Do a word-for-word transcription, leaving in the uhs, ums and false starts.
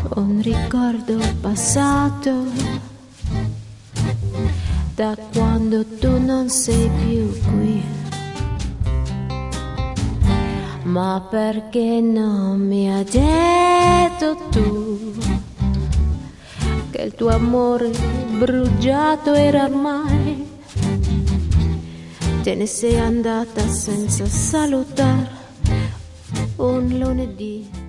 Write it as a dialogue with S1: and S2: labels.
S1: un ricordo passato, da quando tu non sei più qui. Ma perché non mi hai detto tu che il tuo amore bruciato era ormai? Te ne sei andata senza salutare un lunedì.